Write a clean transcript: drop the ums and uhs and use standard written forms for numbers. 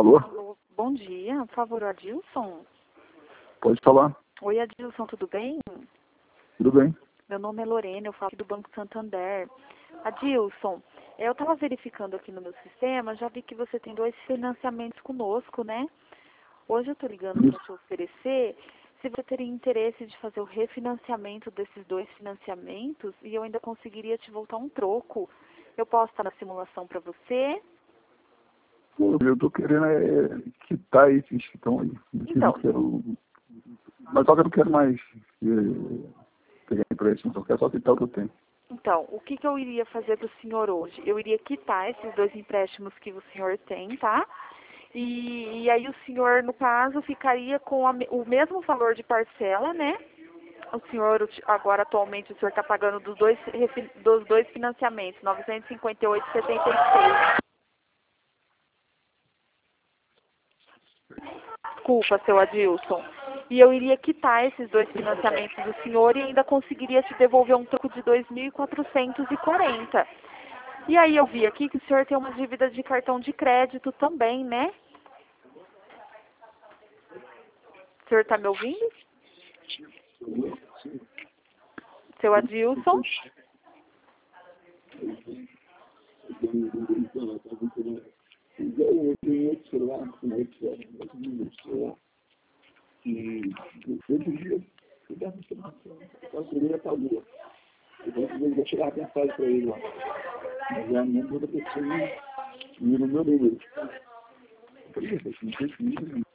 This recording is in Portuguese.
Alô? Alô, bom dia, por favor, Adilson. Pode falar. Oi, Adilson, tudo bem? Tudo bem. Meu nome é Lorena, eu falo aqui do Banco Santander. Adilson, eu estava verificando aqui no meu sistema, já vi que você tem 2 financiamentos conosco, né? Hoje eu estou ligando para te oferecer se você teria interesse de fazer o refinanciamento desses 2 financiamentos e eu ainda conseguiria te voltar um troco. Eu posso estar na simulação para você? Eu tô querendo quitar esses que estão aí. Então, Mas só que eu não quero mais pegar empréstimo, só quero só quitar o que eu tenho. Então, o que eu iria fazer para o senhor hoje? Eu iria quitar esses 2 empréstimos que o senhor tem, tá? E aí o senhor, no caso, ficaria com o mesmo valor de parcela, né? O senhor, agora atualmente, o senhor está pagando dos dois financiamentos, R$ 958,76. Desculpa, seu Adilson. E eu iria quitar esses 2 financiamentos do senhor e ainda conseguiria te devolver um troco de 2.440. E aí eu vi aqui que o senhor tem uma dívida de cartão de crédito também, né? O senhor está me ouvindo? Seu Adilson? E outro dia, eu dava informação. Ele pagou. Eu vou tirar a mensagem para ele lá. Mas é a mesma outra pessoa e no meu número. Eu falei, não sei se